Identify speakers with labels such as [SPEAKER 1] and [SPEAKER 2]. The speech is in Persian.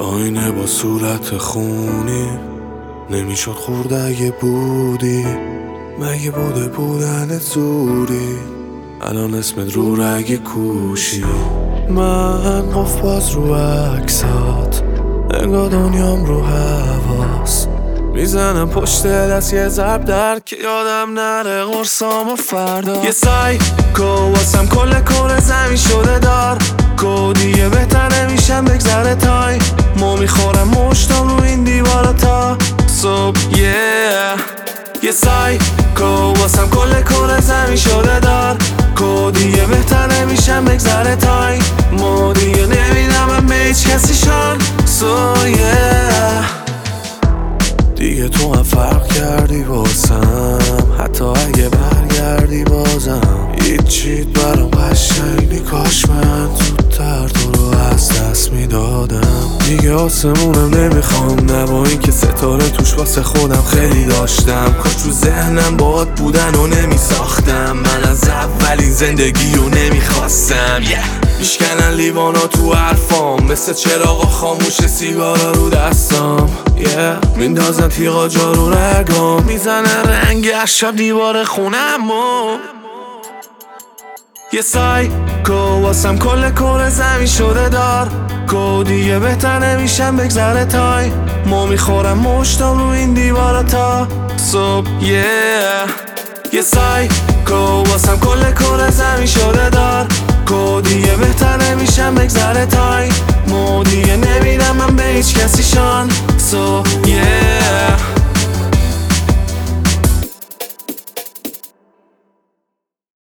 [SPEAKER 1] آینه با صورت خونی نمیشد خورده اگه بودی. مگه بودن زوری الان اسمت رو رگ کوشی. من قف باز رو عکسات انگار دنیام رو حواس میزنم پشت دست یه ضرب در که یادم نره قرصامو فردا. یه سایکو واسم کل زمین شده دار دیگه بهتر نمیشم بگذره تای مو میخورم مشتم رو این دیوارا تا صبح. یه سایکو واسم کل زمین شده دار دیگه بهتر نمیشم بگذره تای مو دیگه نمیدم به هیچ کسی دیگه تو هم فرق کردی واسم حتی اگه برگردی بازم هیچیت برام قشنگ نی. کاش من زودتر تو رو از دست میدادم. دیگه آسمونم نمیخوام نه با این که ستاره توش واسه خودم خیلی داشتم. کاش تو ذهنم باهات بودن و نمیساختم. من از اولین زندگی رو نمیخواستم. میشکنن لیوانا تو حرفام مثل چراغا خاموش سیگارا رو دستام. میندازن تیغا جا رو رگام میزنن رنگ شب دیوار خونمو. یه سایکو واسم کل زمین شده دار دیگه بهتر نمیشم بگذره تای مو میخورم مشتم رو این دیوارا تا صبح. یه سایکو واسم کل زمین شده دار دیگه بهتر نمیشم بگذره تای مو دیگه نمیدم من به هیچ کسی شانسو.